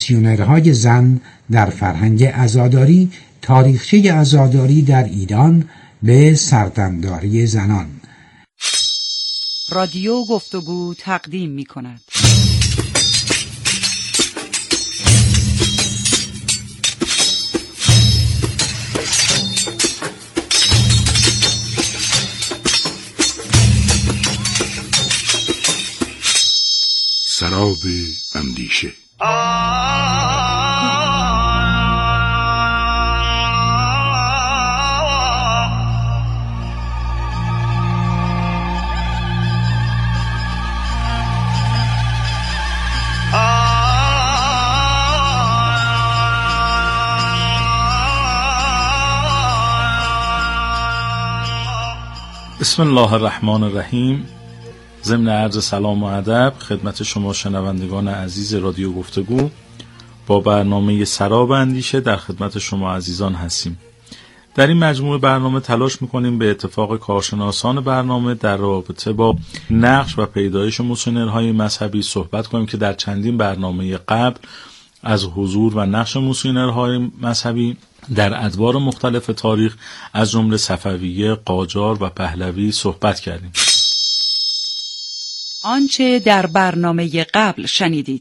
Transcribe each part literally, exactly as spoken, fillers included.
میسیونرهای زن در فرهنگ عزاداری، تاریخچه عزاداری در ایران به سردمداری زنان. رادیو گفتگو تقدیم می کند. سراب اندیشه. بسم الله الرحمن الرحیم. ضمن عرض سلام و ادب خدمت شما شنوندگان عزیز رادیو گفتگو، با برنامه سراب اندیشه در خدمت شما عزیزان هستیم. در این مجموعه برنامه تلاش میکنیم به اتفاق کارشناسان برنامه در رابطه با نقش و پیدایش میسیونرهای مذهبی صحبت کنیم که در چندین برنامه قبل از حضور و نقش میسیونرهای مذهبی در ادوار مختلف تاریخ از جمله صفویه، قاجار و پهلوی صحبت کردیم. آنچه در برنامه قبل شنیدید.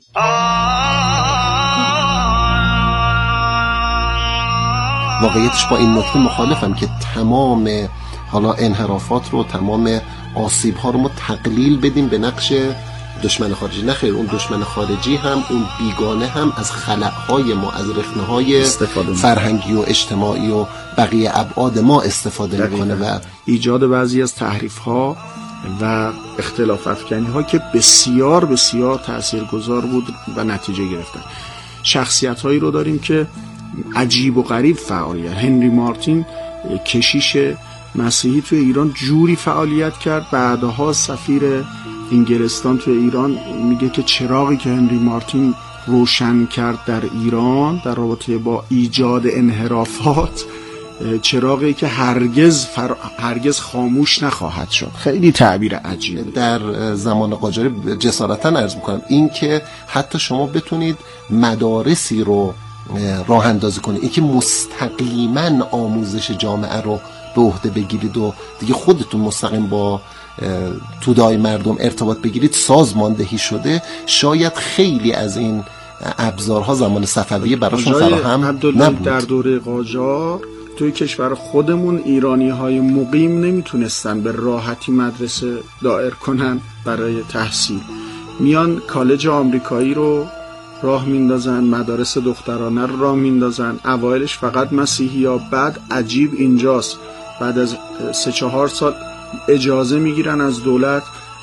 واقعیتش با این نکته مخالفم که تمام حالا انحرافات رو، تمام آسیب ها رو ما تقلیل بدیم به نقش دشمن خارجی. نه خیر، اون دشمن خارجی هم، اون بیگانه هم از خلأهای ما، از رخنه‌های فرهنگی و اجتماعی و بقیه ابعاد ما استفاده میکنه و ایجاد بعضی از تحریف‌ها و اختلاف افکنی‌ها که بسیار بسیار تاثیرگذار بود و نتیجه گرفتن. شخصیت‌هایی رو داریم که عجیب و غریب فعالیت. هنری مارتین، کشیش مسیحی توی ایران، جوری فعالیت کرد، بعدها سفیر انگلستان توی ایران میگه که چراغی که هنری مارتین روشن کرد در ایران در رابطه با ایجاد انحرافات، چراغی که هرگز فر... هرگز خاموش نخواهد شد. خیلی تعبیر عجیبه. در زمان قاجاری جسارتا عرض میکنم این که حتی شما بتونید مدارسی رو راه اندازی کنید، این که مستقیما آموزش جامعه رو به عهده بگیرید و دیگه خودتون مستقیم با تودای مردم ارتباط بگیرید، سازماندهی شده. شاید خیلی از این ابزارها زمان صفویه براشون فراهم نبود. در دوره قاجار توی کشور خودمون ایرانی های مقیم نمیتونستن به راحتی مدرسه دایر کنن برای تحصیل. میان کالج آمریکایی رو راه میندازن، مدارس دخترانه رو راه میندازن. اوایلش فقط مسیحی ها، بعد عجیب اینجاست، بعد از سه چهار سال اجازه میگیرن از دولت،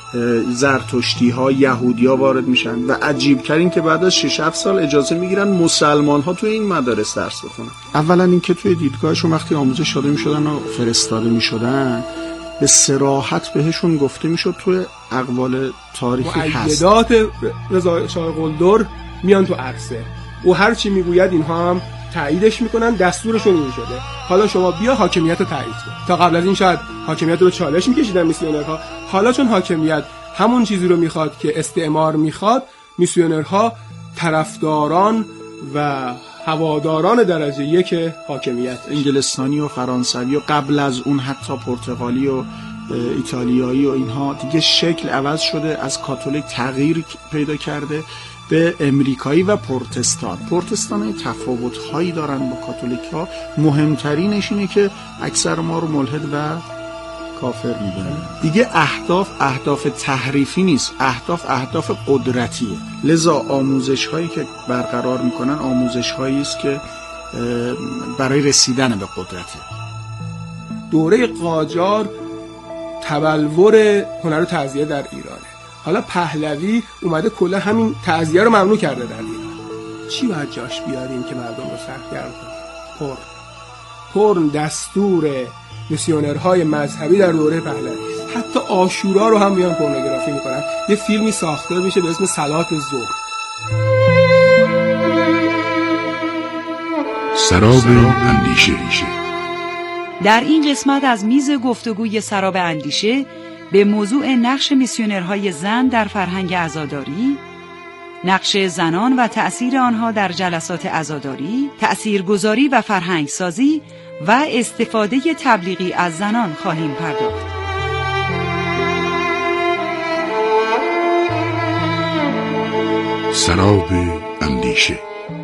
زرتشتی ها، یهودی ها وارد میشن و عجیب ترین که بعد از شش هفت سال اجازه میگیرن مسلمان ها توی این مدارس درس بخونن. اولا این که توی دیدگاهشون وقتی آموزش داده میشدن و فرستاده میشدن، به صراحت بهشون گفته میشد توی اقوال تاریخی هست، مؤیدات رضا شاه قلدر میان تو عرصه، او هر چی میگوید اینها هم تاییدش میکنن، دستورشون این شده. حالا شما بیا حاکمیت رو تایید کن. تا قبل از این شاید حاکمیت رو چالش میکشیدن میسیونرها، حالا چون حاکمیت همون چیزی رو میخواد که استعمار میخواد، میسیونرها طرفداران و هواداران درجه یک حاکمیت، انگلستانی و فرانسوی و قبل از اون حتی پرتغالی و ایتالیایی و اینها دیگه شکل عوض شده، از کاتولیک تغییر پیدا کرده به امریکایی و پروتستان. پروتستان های تفاوت هایی دارن با کاتولیک ها، مهمترینش اینه که اکثر ما رو ملحد و کافر میدونن. دیگه اهداف اهداف تحریفی نیست، اهداف اهداف قدرتیه. لذا آموزش هایی که برقرار میکنن آموزش هایی است که برای رسیدن به قدرته. دوره قاجار تبلور هنر تعزیه در ایرانه. حالا پهلوی اومده کلا همین تعزیه رو ممنوع کرده در ایران. چی باید جاش بیاریم که مردم رو سرگرم کنه؟ پرن. پرن دستور میسیونرهای مذهبی در دوره پهلوی است. حتی عاشورا رو هم میان پورنوگرافی میکنن. یه فیلمی ساخته میشه به اسم صلات ظهر. سراب اندیشه. در این قسمت از میز گفتگوی سراب اندیشه به موضوع نقش میسیونرهای زن در فرهنگ عزاداری، نقش زنان و تأثیر آنها در جلسات عزاداری، تأثیرگذاری و فرهنگسازی و استفاده تبلیغی از زنان خواهیم پرداخت. سراب اندیشه.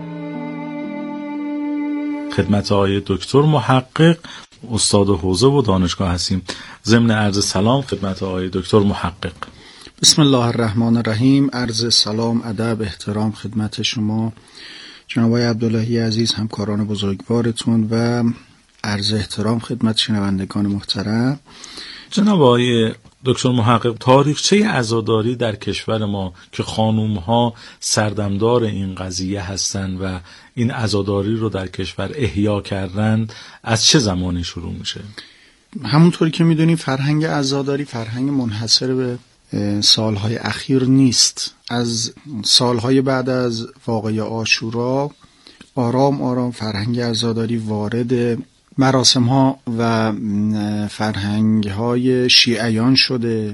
خدمت آقای دکتر محقق استاد حوزه و دانشگاه هستیم. ضمن عرض سلام خدمت آقای دکتر محقق. بسم الله الرحمن الرحیم. عرض سلام، ادب، احترام خدمت شما جناب آقای عبداللهی عزیز، همکاران بزرگوارتون، و عرض احترام خدمت شنوندگان محترم. جناب آقای دکتر محقق، تاریخچه عزاداری در کشور ما که خانوم‌ها سردمدار این قضیه هستند و این عزاداری رو در کشور احیا کردند، از چه زمانی شروع میشه؟ همونطوری که میدونی فرهنگ عزاداری فرهنگ منحصر به سالهای اخیر نیست. از سالهای بعد از واقعه عاشورا آرام آرام فرهنگ عزاداری وارد مراسم ها و فرهنگ های شیعیان شده،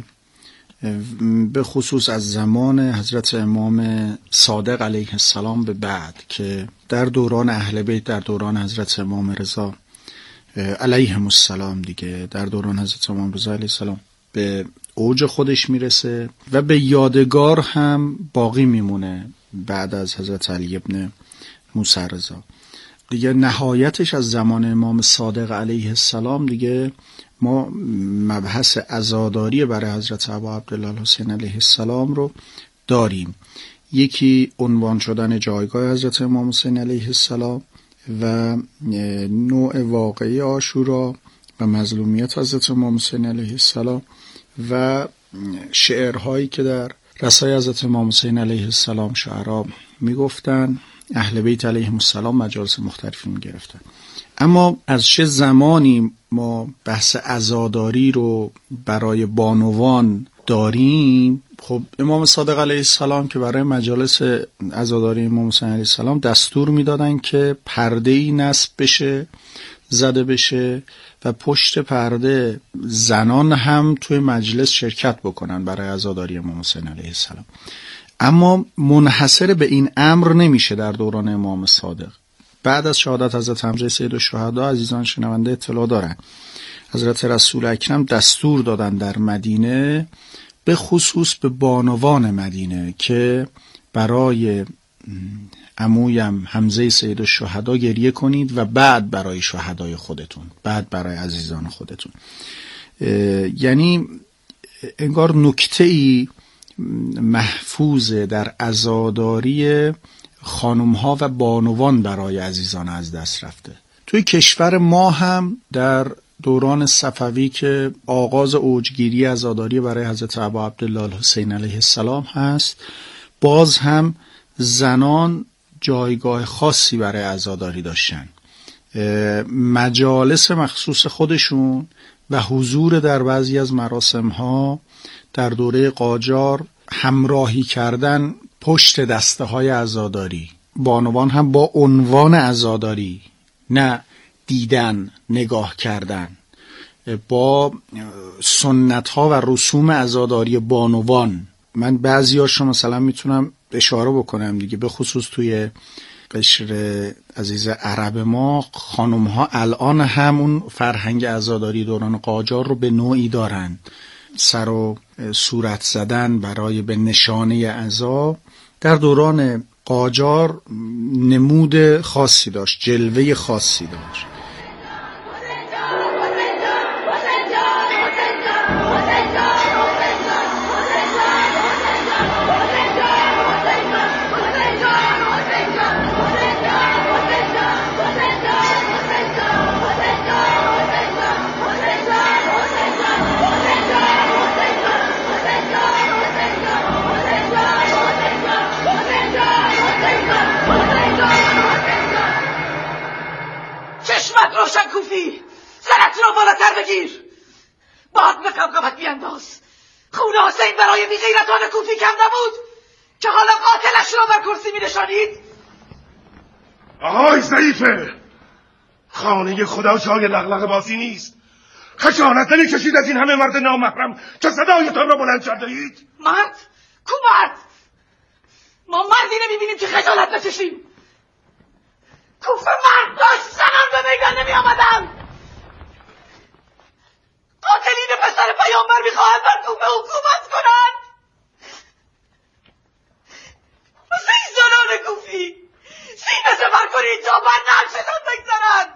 به خصوص از زمان حضرت امام صادق علیه السلام به بعد که در دوران اهل بیت، در دوران حضرت امام رضا علیهم السلام دیگه، در دوران حضرت امام رضا علیه السلام به اوج خودش میرسه و به یادگار هم باقی میمونه بعد از حضرت علی ابن موسی رضا. دیگه نهایتش از زمان امام صادق علیه السلام دیگه ما مبحث عزاداری برای حضرت ابا عبدالله الحسین علیه السلام رو داریم. یکی عنوان شدن جایگاه حضرت امام حسین علیه السلام و نوع واقعی عاشورا و مظلومیت حضرت امام حسین علیه السلام و شعرهایی که در رسای حضرت امام حسین علیه السلام شعرها میگفتن، اهل بیت علیهم السلام مجالس مختلفی میگرفتن. اما از چه زمانی ما بحث عزاداری رو برای بانوان داریم؟ خب امام صادق علیه السلام که برای مجالس عزاداری امام حسین علیه السلام دستور میدادن که پرده‌ای نصب بشه، زده بشه و پشت پرده زنان هم توی مجلس شرکت بکنن برای عزاداری امام حسین علیه السلام. اما منحصر به این امر نمیشه در دوران امام صادق. بعد از شهادت حضرت حمزه سید الشهدا، عزیزان شنونده اطلاع دارن، حضرت رسول اکرم دستور دادن در مدینه به خصوص به بانوان مدینه که برای عمویم حمزه سید الشهدا گریه کنید و بعد برای شهدای خودتون، بعد برای عزیزان خودتون. یعنی انگار نکته‌ای محفوظه در عزاداری خانم‌ها و بانوان برای عزیزان از دست رفته. توی کشور ما هم در دوران صفوی که آغاز اوجگیری عزاداری برای حضرت ابا عبدالله الحسین علیه السلام هست، باز هم زنان جایگاه خاصی برای عزاداری داشتن. مجالس مخصوص خودشون و حضور در بعضی از مراسم ها در دوره قاجار، همراهی کردن پشت دسته های عزاداری، بانوان هم با عنوان عزاداری، نه دیدن، نگاه کردن، با سنت ها و رسوم عزاداری بانوان. من بعضی هاشو مثلا میتونم اشاره بکنم دیگه، به خصوص توی قشر عزیز عرب ما خانم ها الان همون فرهنگ عزاداری دوران قاجار رو به نوعی دارن. سر و صورت زدن برای به نشانه عزا در دوران قاجار نمود خاصی داشت، جلوه خاصی داشت. روشن کوفی، سرت رو بالاتر بگیر، باد به قبقبت بینداز. خون حسین برای بی غیرتان کوفی کم نبود که حالا قاتلش رو بر کرسی می نشانید. آهای ضعیفه، خانه خدا جای لغلغ بازی نیست. خجالت نمی کشید از این همه مرد نامحرم که صدایتان را بلند کرده اید؟ مرد؟ کو مرد؟ ما مردی نمیبینیم که خجالت نکشیم. کوفه مرد داشت، زنان به میدان نمی آمدن. قاتلین پسر پیامبر میخواهند بر کوفه حکومت کنند. واسه این زنان کوفی سینه سپر کنید تا بر نقشتان بگذارند.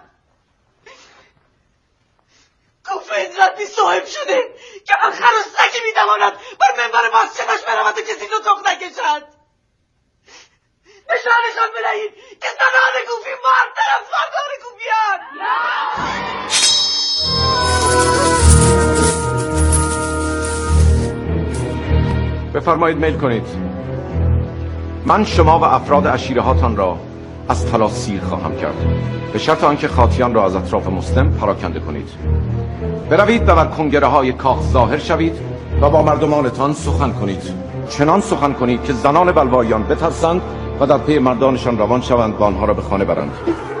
کوفه ادرتی صاحب شده که آخر و سگی میتواند بر منبر مسجدش برود و کسی رو تخت نکشد. نشانشان بدهید که زنان کوفی مرد طرفدار کوفیان. بفرمایید میل کنید. من شما و افراد عشیرهاتان را از طلا سیر خواهم کرد، به شرط آنکه خاطیان را از اطراف مسلم پراکنده کنید. بروید و بر کنگره های کاخ ظاهر شوید و با مردمانتان سخن کنید. چنان سخن کنید که زنان بلوایان بترسند و در پی مردانشان روان شوند و آنها را به خانه برند.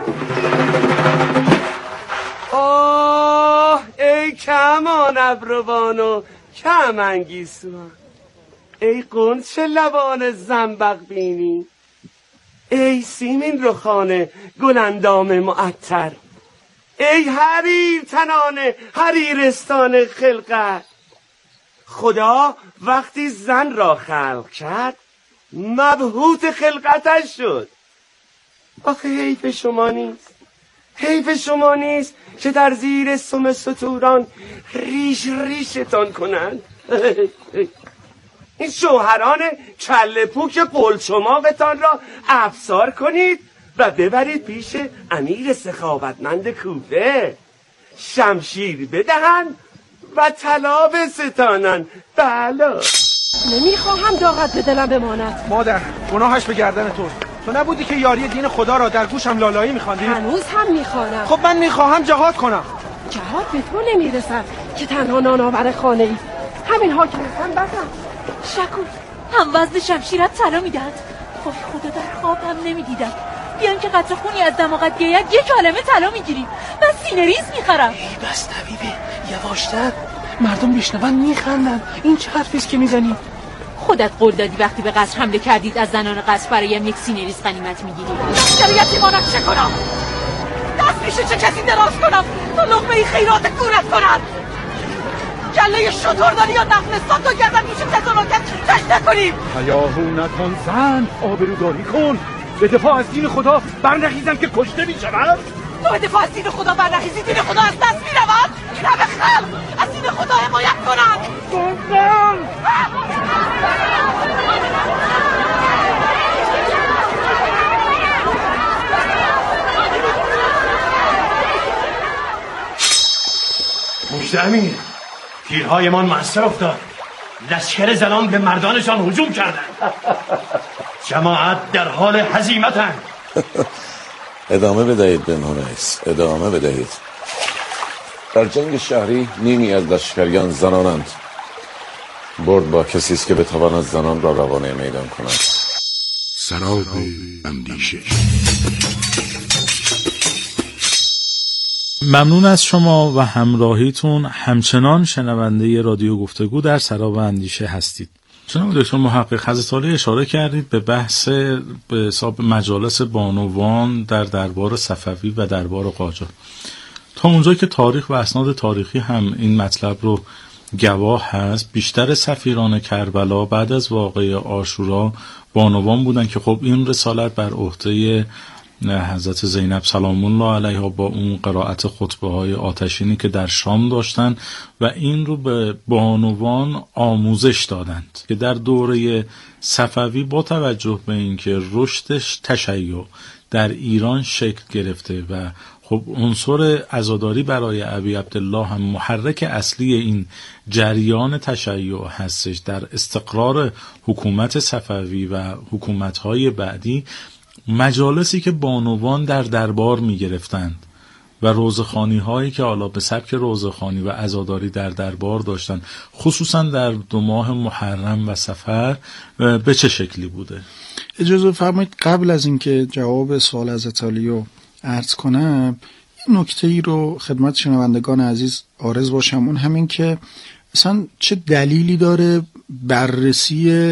آه ای کمان ابروان و کمانگیسوان، ای قنچه لبان زنبق بینی، ای سیمین رخانه گلندام معطر، ای حریر تنانه حریرستان خلقت. خدا وقتی زن را خلق کرد مبهوت خلقتش شد. آخه حیف شما نیست، حیف شما نیست که در زیر سم ستوران ریش ریشتان کنند. این شوهران کله پوک قلچماقتان را افسار کنید و ببرید پیش امیر سخاوتمند کوفه، شمشیر بدهند و طلا بستانند. بله، نمیخواهم داغت به دلم بماند. مادر، گناهش به گردن تو. تو نبودی که یاری دین خدا را در گوشم لالایی میخواندی؟ هنوز هم میخوانم. خب من میخواهم جهاد کنم. جهاد به تو نمیرسد که تنها نانآور خانه ای. همین ها که رسن بسم. شکور، هم وزن شمشیرت طلا میدهد. وای خدا، در خواب هم نمیدیدم. بیان که قطره خونی از دماغت بیاید یک عالمه طلا میگیری. من سینه ریز میخرم. ای بس طبیبه، یواشتر. مردم بشنون میخندن. این چه حرفیست که میزنی؟ خودت قول دادی وقتی به قصر حمله کردید از زنان قصر برایم یک سینه ریز غنیمت میگیری. در یتیمانم چه کنم؟ دست میشه چه کسی دراز کنم تا لقمه خیرات گورت کنم؟ کله شطورداری یا نقلستان تا گردن میشه تزاناکت تش نکنیم. حیاهونتان زن، آبروداری کن. به دفاع از دین خدا برنخیزم که کشته میشود. تو به دفاع از دین خدا برنخیزی، دین خدا از دست میرود. این همه خلق از دین خدا حمایت کنند. دنبال مجده امیر، تیرهایمان مؤثر افتاد. لشکر زنان به مردانشان هجوم کردند. جماعت در حال هزیمتند. ادامه بدهید بنو رئیس، ادامه بدهید. در جنگ شهری نیمی از لشکریان زنانند. برد با کسی است که بتواند زنان را روانه میدان کند. سراب اندیشه. ممنون از شما و همراهیتون. همچنان شنونده رادیو گفتگو در سراب اندیشه هستید. جناب دکتر محقق حضرت عالی اشاره کردید به بحث به حساب مجالس بانوان در دربار صفوی و دربار قاجار. تا اونجا که تاریخ و اسناد تاریخی هم این مطلب رو گواه هست، بیشتر سفیران کربلا بعد از واقعه عاشورا بانوان بودن که خب این رسالت بر عهده حضرت زینب سلام الله علیها با اون قرائت خطبه های آتشینی که در شام داشتن و این رو به بانوان آموزش دادند که در دوره صفوی با توجه به اینکه رشدش تشیع در ایران شکل گرفته و خب عنصر عزاداری برای ابی عبدالله هم محرک اصلی این جریان تشیع هستش در استقرار حکومت صفوی و حکومت‌های بعدی، مجالسی که بانوان در دربار می گرفتند و روزخوانی هایی که حالا به سبک روزخوانی و عزاداری در دربار داشتند، خصوصا در دو ماه محرم و صفر، به چه شکلی بوده؟ اجازه فرمایید قبل از اینکه جواب سوال حضرت عالی رو عرض کنم، یه نکته ای رو خدمت شنوندگان عزیز عارض باشم. اون همین که اصلا چه دلیلی داره بررسی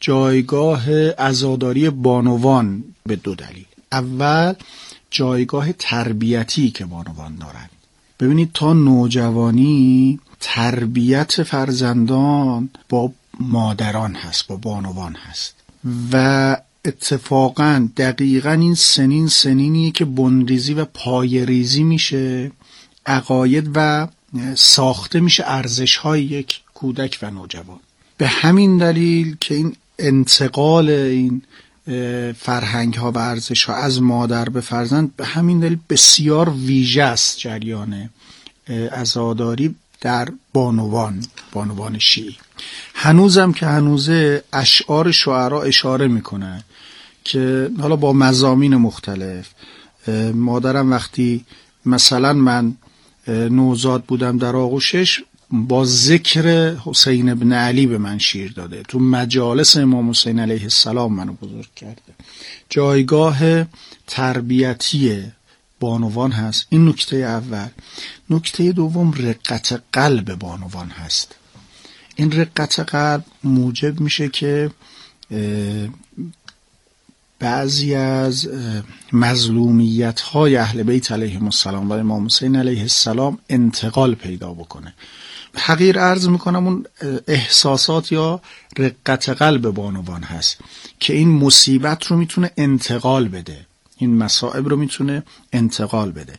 جایگاه عزاداری بانوان به دو دلیل. اول جایگاه تربیتی که بانوان دارند. ببینید تا نوجوانی تربیت فرزندان با مادران هست، با بانوان هست و اتفاقا دقیقا این سنین سنینیه که بنریزی و پایه‌ریزی میشه عقاید و ساخته میشه ارزش‌های یک کودک و نوجوان. به همین دلیل که این انتقال این فرهنگ ها و ارزش ها از مادر به فرزند به همین دلیل بسیار ویژه است جریان عزاداری در بانوان بانوان شیعی. هنوزم که هنوزه اشعار شعرا اشاره میکنه که حالا با مضامین مختلف مادرم وقتی مثلا من نوزاد بودم در آغوشش با ذکر حسین ابن علی به من شیر داده، تو مجالس امام حسین علیه السلام منو بزرگ کرده. جایگاه تربیتی بانوان هست. این نکته اول. نکته دوم رقت قلب بانوان هست. این رقت قلب موجب میشه که بعضی از مظلومیت های اهل بیت علیهم السلام و امام حسین علیه السلام انتقال پیدا بکنه. حقیر عرض میکنم اون احساسات یا رقت قلب بانوان هست که این مصیبت رو میتونه انتقال بده، این مصائب رو میتونه انتقال بده.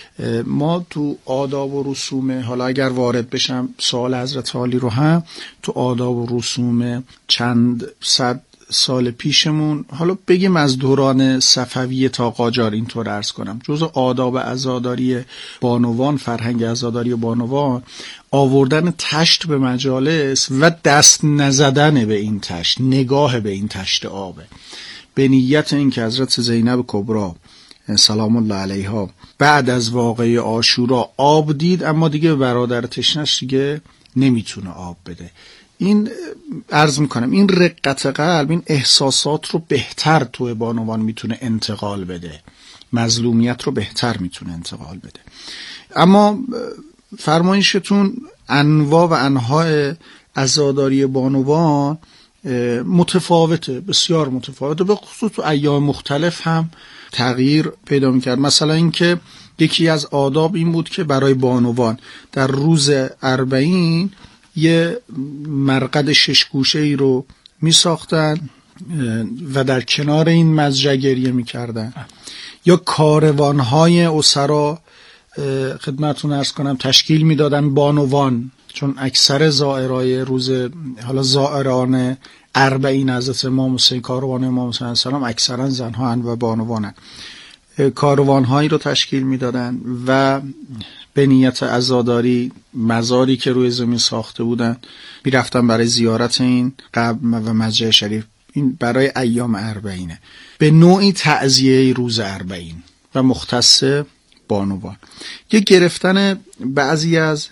ما تو آداب و رسوم، حالا اگر وارد بشم سوال حضرت عالی رو هم، تو آداب و رسوم چند صد سال پیشمون، حالا بگیم از دوران صفوی تا قاجار اینطور عرض کنم، جزء آداب عزاداری بانوان، فرهنگ عزاداری بانوان آوردن تشت به مجالس و دست نزدن به این تشت، نگاه به این تشت آبه، به نیت این که حضرت زینب کبری سلام الله علیها بعد از واقعه عاشورا آب دید اما دیگه به برادر تشنش دیگه نمیتونه آب بده. این عرض میکنم این رقت قلب، این احساسات رو بهتر توی بانوان میتونه انتقال بده، مظلومیت رو بهتر میتونه انتقال بده. اما فرمایشتون انواع و انواع عزاداری بانوان متفاوته، بسیار متفاوته، به خصوص تو ایام مختلف هم تغییر پیدا میکرد. مثلا اینکه یکی از آداب این بود که برای بانوان در روز اربعین یه مرقد شش گوشه ای رو می ساختن و در کنار این مزرعه گریه می کردن. یا کاروانهای اسرا خدمتتون عرض کنم تشکیل می دادن بانوان، چون اکثر زائرای روز، حالا زائران اربعین حضرت امام حسین، کاروان امام حسین السلام اکثرا زنها هن و بانوانن، کاروانهایی رو تشکیل می دادن و به نیت عزاداری مزاری که روی زمین ساخته بودن می رفتن برای زیارت این قبر و مزرعه شریف. این برای ایام اربعینه، به نوعی تعزیه روز اربعین و مختص بانوان. یه گرفتن بعضی از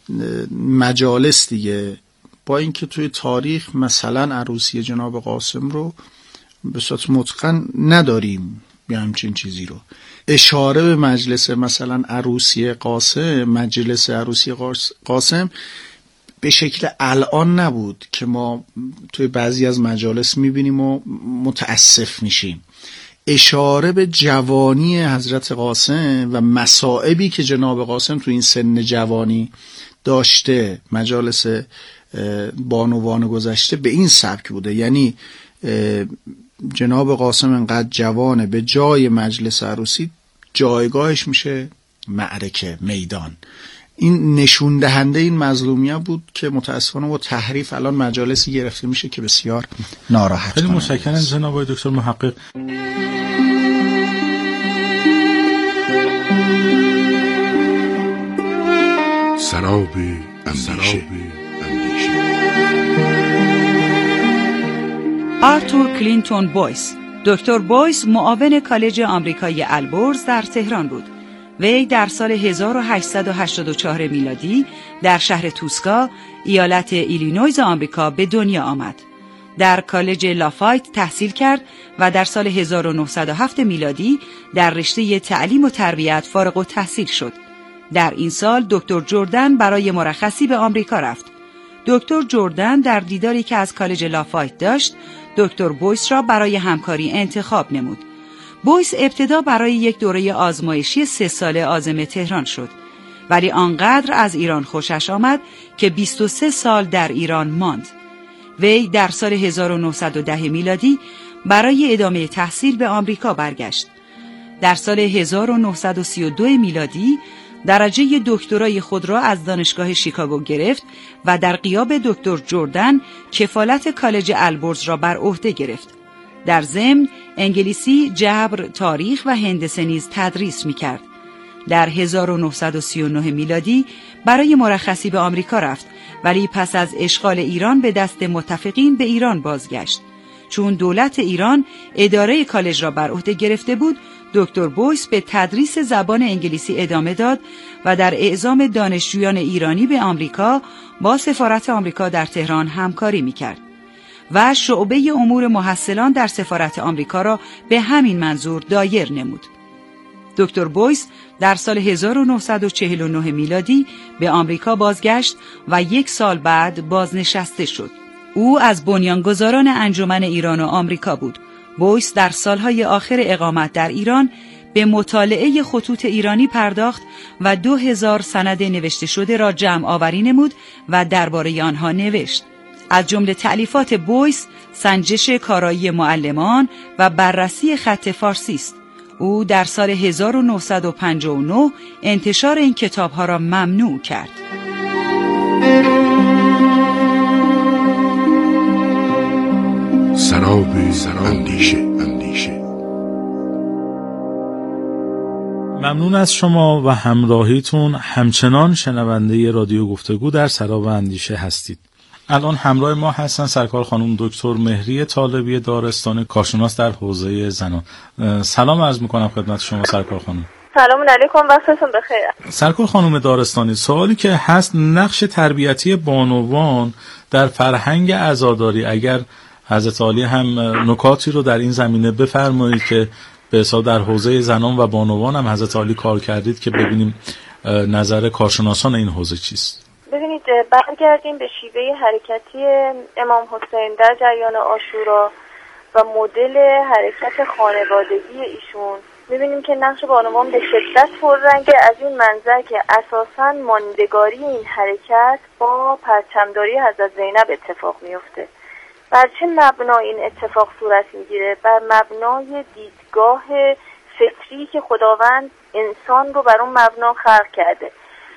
مجالس دیگه، با اینکه توی تاریخ مثلا عروسی جناب قاسم رو به صورت متقن نداریم یا همچین چیزی رو، اشاره به مجلس مثلا عروسی قاسم، مجلس عروسی قاسم به شکل الان نبود که ما توی بعضی از مجالس میبینیم و متاسف میشیم. اشاره به جوانی حضرت قاسم و مصائبی که جناب قاسم توی این سن جوانی داشته، مجالس بانوان گذشته به این سبک بوده. یعنی جناب قاسم انقدر جوانه، به جای مجلس عروسی جایگاهش میشه معرکه، میدان. این نشون دهنده این مظلومیت بود که متاسفانه با تحریف الان مجالسی گرفته میشه که بسیار ناراحت کنه. خیلی متشکرم جناب آقای دکتر محقق. سراب اندیشه. آرتور کلینتون بویس. دکتر بویس معاون کالج آمریکایی البرز در تهران بود. وی در سال هزار و هشتصد و هشتاد و چهار میلادی در شهر توسکا، ایالت ایلینویز آمریکا به دنیا آمد. در کالج لافایت تحصیل کرد و در سال هزار و نهصد و هفت میلادی در رشته تعلیم و تربیت فارغ التحصیل شد. در این سال دکتر جردن برای مرخصی به آمریکا رفت. دکتر جردن در دیداری که از کالج لافایت داشت، دکتر بویس را برای همکاری انتخاب نمود. بویس ابتدا برای یک دوره آزمایشی سه ساله عازم تهران شد، ولی آنقدر از ایران خوشش آمد که بیست و سه سال در ایران ماند. وی در سال هزار و نهصد و ده میلادی برای ادامه تحصیل به آمریکا برگشت. در سال هزار و نهصد و سی و دو میلادی درجه دکترای خود را از دانشگاه شیکاگو گرفت و در غیاب دکتر جردن کفالت کالج البرز را بر عهده گرفت. در ضمن انگلیسی، جبر، تاریخ و هندسه نیز تدریس می‌کرد. در هزار و نهصد و سی و نه میلادی برای مرخصی به آمریکا رفت، ولی پس از اشغال ایران به دست متفقین به ایران بازگشت. چون دولت ایران اداره کالج را بر عهده گرفته بود، دکتر بویس به تدریس زبان انگلیسی ادامه داد و در اعزام دانشجویان ایرانی به آمریکا با سفارت آمریکا در تهران همکاری می‌کرد و شعبه امور محصلان در سفارت آمریکا را به همین منظور دایر نمود. دکتر بویس در سال هزار و نهصد و چهل و نه میلادی به آمریکا بازگشت و یک سال بعد بازنشسته شد. او از بنیانگذاران انجمن ایران و آمریکا بود. بویس در سالهای آخر اقامت در ایران به مطالعه خطوط ایرانی پرداخت و دو هزار سند نوشته شده را جمع آوری نمود و درباره آنها نوشت. از جمله تألیفات بویس سنجش کارایی معلمان و بررسی خط فارسی است. او در سال هزار و نهصد و پنجاه و نه انتشار این کتاب‌ها را ممنوع کرد. سراب اندیشه اندیشه ممنون از شما و همراهیتون. همچنان شنونده رادیو گفتگو در سراب اندیشه هستید. الان همراه ما هستن سرکار خانم دکتر مهری طالبی دارستانی، کارشناس در حوزه زنان. سلام عرض میکنم خدمت شما سرکار خانم. سلام علیکم، وقتتون بخیر. سرکار خانم دارستانی، سوالی که هست نقش تربیتی بانوان در فرهنگ عزاداری، اگر حضرت عالی هم نکاتی رو در این زمینه بفرمایید که به حساب در حوزه زنان و بانوان هم حضرت عالی کار کردید که ببینیم نظر کارشناسان این حوزه چیست. ببینید، برگردیم به شیوه حرکتی امام حسین در جریان عاشورا و مدل حرکت خانوادگی ایشون، می‌بینیم که نقش بانوان به شدت پررنگه، از این منظر که اساساً ماندگاری این حرکت با پرچمداری حضرت زینب اتفاق میفته. بر چه مبنا این اتفاق صورت میگیره؟ بر مبنای دیدگاه فطری که خداوند انسان رو بر اون مبنا خلق کرده.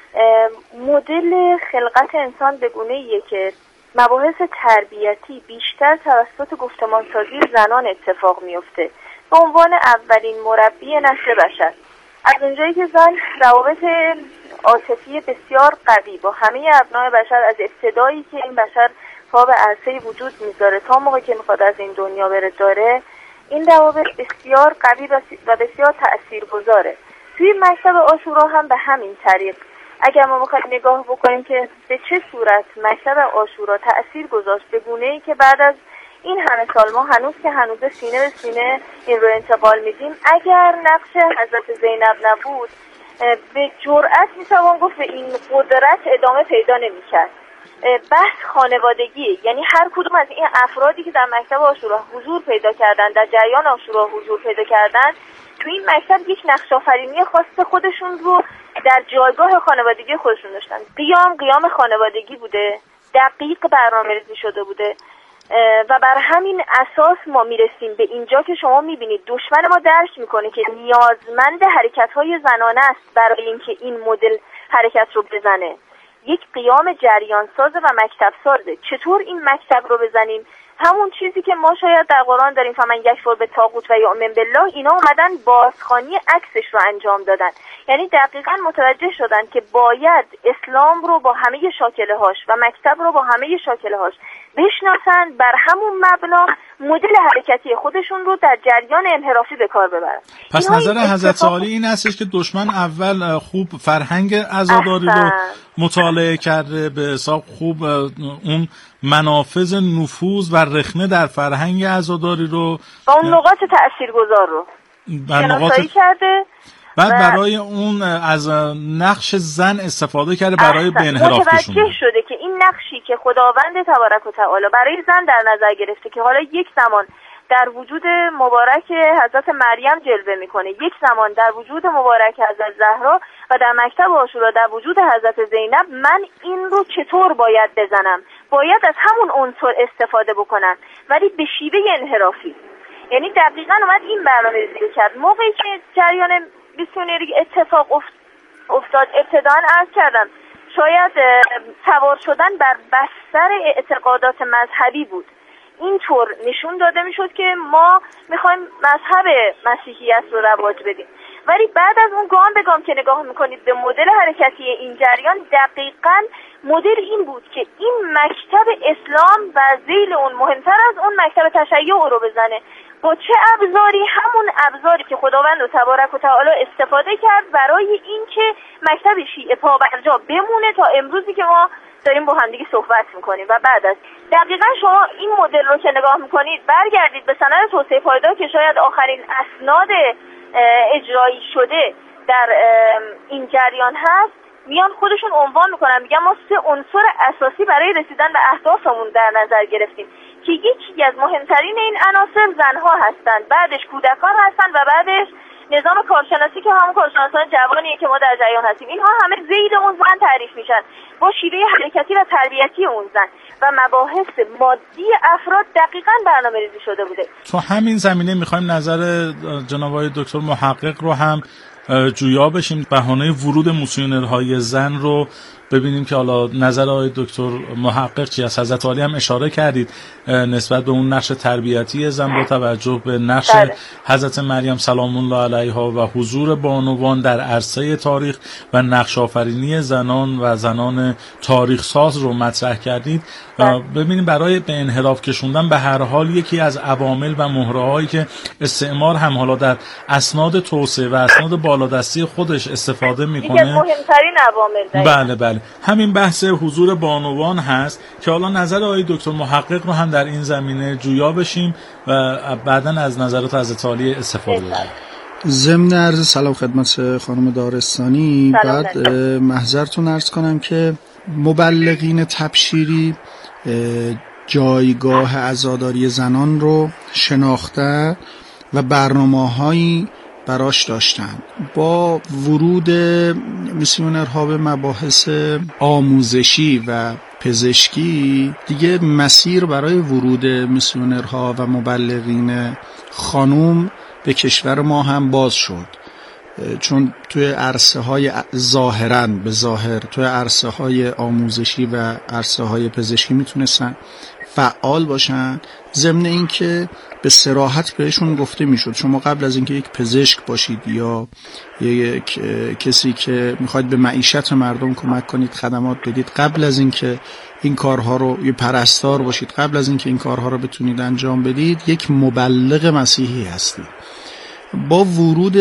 مدل خلقت انسان به گونه‌ایه که مباحث تربیتی بیشتر توسط گفتمانسازی زنان اتفاق میفته به عنوان اولین مربی نسل بشر. از اونجایی که زن روابط عاطفی بسیار قوی با همه ابنای بشر از ابتدایی که این بشر پا به عرصه وجود میذاره تا موقعی که میخواد از این دنیا بره داره، این روابط بسیار قوی و بسیار تأثیرگذاره. توی مکتب عاشورا هم به همین طریق اگر ما بخوایم نگاه بکنیم که به چه صورت مکتب عاشورا تأثیر گذاشت، به گونه‌ای که بعد از این همه سال ما هنوز که هنوز سینه به سینه این رو انتقال میدیم، اگر نقش حضرت زینب نبود به جرأت میتوان گفت به این قدرت ادامه پیدا نمیکرد. بحث خانوادگی، یعنی هر کدوم از این افرادی که در مکتب عاشورا حضور پیدا کردن، در جریان عاشورا حضور پیدا کردن، تو این مکتب یک نقش آفرینی خاص خودشون رو در جایگاه خانوادگی خودشون داشتن. قیام قیام خانوادگی بوده، دقیق برنامه‌ریزی شده بوده و بر همین اساس ما میرسیم به اینجا که شما میبینید دشمن ما درک میکنه که نیازمند حرکت‌های زنانه است برای اینکه این مدل حرکت رو بزنه. یک قیام جریان ساز و مکتب سازه. چطور این مکتب رو بزنیم؟ همون چیزی که ما شاید در قرآن داریم، فمن یکفر بالطاغوت و یؤمن بالله، اینا اومدن بازخوانی عکسش رو انجام دادن. یعنی دقیقاً متوجه شدن که باید اسلام رو با همه شاکله هاش و مکتب رو با همه شاکله هاش بشناسن، بر همون مبنا مدل حرکتی خودشون رو در جریان انحرافی به کار ببرن. پس نظر حضرت عالی این هستش که دشمن اول خوب فرهنگ عزاداری رو مطالعه کرده، به حساب خوب اون منافذ نفوذ و رخنه در فرهنگ عزاداری رو و اون نقاط تأثیرگذار رو شناسایی کرده بعد برای اون از نقش زن استفاده کرده برای به انحراف کشوندن. متوجه شده که این نقشی که خداوند تبارک و تعالی برای زن در نظر گرفته که حالا یک زمان در وجود مبارک حضرت مریم جلوه میکنه، یک زمان در وجود مبارک حضرت زهرا و در مکتب عاشورا در وجود حضرت زینب، من این رو چطور باید بزنم؟ باید از همون عنصر استفاده بکنم، ولی به شیوه انحرافی. یعنی دقیقاً اومد این برنامه ریزی کرد. موقعی که جریان میسیونری اتفاق افتاد، ابتداً عرض کردم شاید سوار شدن بر بستر اعتقادات مذهبی بود. اینطور نشون داده میشد که ما میخوایم مذهب مسیحیت رو رواج بدیم، ولی بعد از اون گام به گام که نگاه میکنید به مدل حرکتی این جریان، دقیقاً مدل این بود که این مکتب اسلام و ذیل اون مهمتر از اون مکتب تشیع رو بزنه. با چه ابزاری؟ همون ابزاری که خداوند و تبارک و تعالی استفاده کرد برای این که مکتب شیعه پابرجا بمونه تا امروزی که ما داریم با هم دیگه صحبت میکنیم. و بعد از دقیقاً شما این مدل رو که نگاه میکنید، برگردید به سند توسعه پایدار که شاید آخرین اسناد اجرایی شده در این جریان هست، میان خودشون عنوان میکنن، میگن ما سه عنصر اساسی برای رسیدن به اهدافمون در نظر گرفتیم که یکی از مهمترین این عناصر زنها هستند، بعدش کودکان هستند و بعدش نظام کارشناسی که همون کارشناسان جوانیه که ما در جریان هستیم. اینها همه زید اون زن تعریف میشن با شیوه حرکتی و تربیتی اون زن و مباحث مادی افراد دقیقاً برنامه‌ریزی شده بوده. تو همین زمینه میخوایم نظر جناب آقای دکتر محقق رو هم جویا بشیم، بهانه ورود میسیونرهای زن رو ببینیم که حالا نظر آقای دکتر محقق چی است. حضرت علی هم اشاره کردید نسبت به اون نقش تربیتی زن با توجه به نقش بله. حضرت مریم سلام الله علیها و حضور بانوان در عرصه تاریخ و نقش آفرینی زنان و زنان تاریخ ساز رو مطرح کردید. بله. ببینیم برای به انحراف کشوندن به هر حال یکی از عوامل و مهرهایی که استعمار هم حالا در اسناد توسعه و اسناد بالادستی خودش استفاده میکنه، یکی از مهمترین عوامل بله بله همین بحث حضور بانوان هست که حالا نظر آقای دکتر محقق رو هم در این زمینه جویا بشیم و بعداً از نظرات حضرت عالی استفاده بکنیم. ضمن عرض سلام خدمت خانم دارستانی، بعد محضرتون عرض کنم که مبلغین تبشیری جایگاه عزاداری زنان رو شناخته و برنامه‌هایی براش داشتن. با ورود میسیونرها به مباحث آموزشی و پزشکی دیگه مسیر برای ورود میسیونرها و مبلغین خانوم به کشور ما هم باز شد، چون توی عرصه های ظاهراً به ظاهر توی عرصه های آموزشی و عرصه های پزشکی میتونستن فعال باشن، ضمن این که به صراحت بهشون گفته میشد شما قبل از اینکه یک پزشک باشید یا یک کسی که میخواید به معیشت مردم کمک کنید، خدمات بدید، قبل از اینکه این کارها رو، یه پرستار باشید، قبل از اینکه این کارها رو بتونید انجام بدید، یک مبلغ مسیحی هستید. با ورود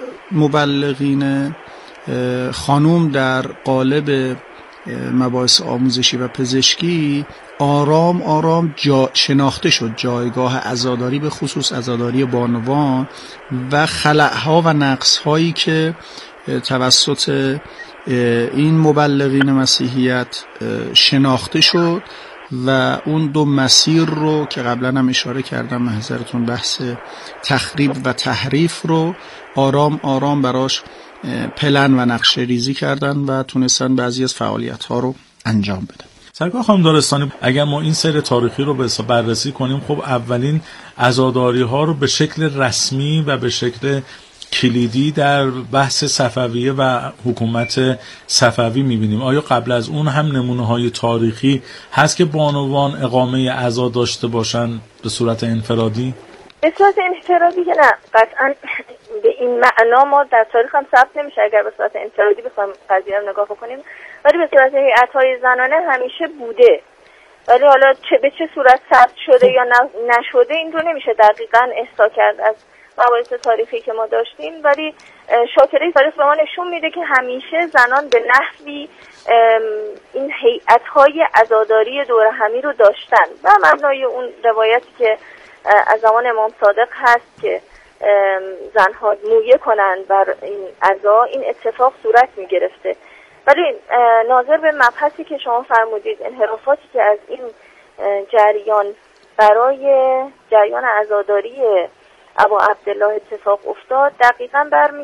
مبلغین خانوم در قالب مباحث آموزشی و پزشکی آرام آرام جا شناخته شد جایگاه عزاداری، به خصوص عزاداری بانوان و خلأها و نقص‌هایی که توسط این مبلغین مسیحیت شناخته شد و اون دو مسیر رو که قبلا هم اشاره کردم محضرتون، بحث تخریب و تحریف رو آرام آرام براش پلن و نقشه ریزی کردن و تونستن بعضی از فعالیت ها رو انجام بدن. سرکار خانم دارستانی، اگر ما این سیر تاریخی رو بررسی کنیم، خب اولین عزاداری ها رو به شکل رسمی و به شکل کلیدی در بحث صفویه و حکومت صفوی می‌بینیم. آیا قبل از اون هم نمونه‌های تاریخی هست که بانوان اقامه عزا داشته باشن به صورت انفرادی؟ به صورت انفرادی که نه، قطعاً به این معنا ما در تاریخ هم ثبت نمیشه اگر به صورت انفرادی بخوایم قضیه رو نگاه بکنیم، ولی به صورت هیئت‌های زنانه همیشه بوده. ولی حالا چه به چه صورت ثبت شده یا نشده این رو نمیشه دقیقاً احصا کرد از مباحث تاریخی که ما داشتیم، ولی شاکره تاریخ به ما نشون میده که همیشه زنان به نحوی این هیئت‌های عزاداری دور همی رو داشتن و مبنای اون روایتی که از زمان امام صادق هست که زنها مویه کنند بر این عزا، این اتفاق صورت می گرفته. ولی ناظر به مبحثی که شما فرمودید، انحرافاتی که از این جریان برای جریان عزاداری ابا عبدالله اتفاق افتاد، دقیقاً برمی